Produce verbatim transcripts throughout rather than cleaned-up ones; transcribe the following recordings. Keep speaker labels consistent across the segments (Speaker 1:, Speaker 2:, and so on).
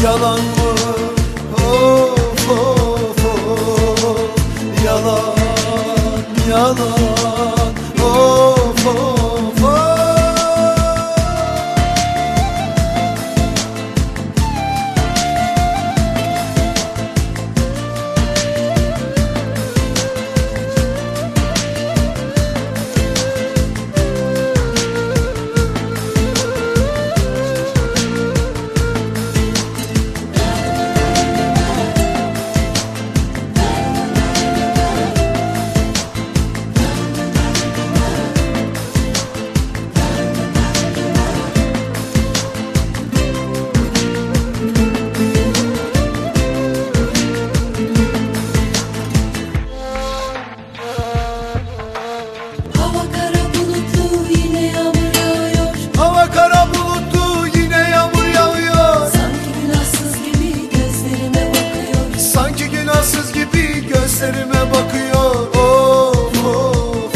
Speaker 1: yalan mı? Of of of, yalan yalan, of of of. Gözlerime bakıyor, of of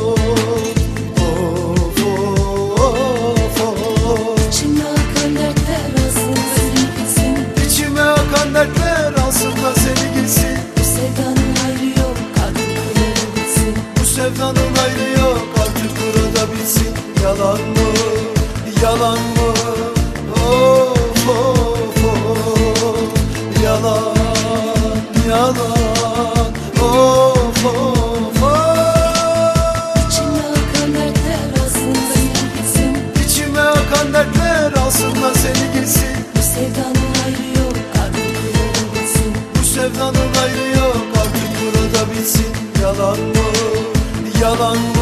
Speaker 1: of, of of.
Speaker 2: İçime akan dertler alsın da seni gitsin.
Speaker 1: İçime akan dertler alsın da seni gitsin.
Speaker 2: Bu sevdanın ayrı yok, artık burada bitsin.
Speaker 1: Bu sevdanın ayrı yok, artık burada bitsin. Yalan mı, yalan mı? Of of of, yalan yalan. Of of of.
Speaker 2: İçime akan dertler alsın da seni gitsin.
Speaker 1: İçime akan dertler alsın da seni gitsin.
Speaker 2: Bu sevdanın ayrı yok, artık burada bitsin.
Speaker 1: Bu sevdanın ayrı yok, artık burada bitsin. Yalan mı, yalan mı?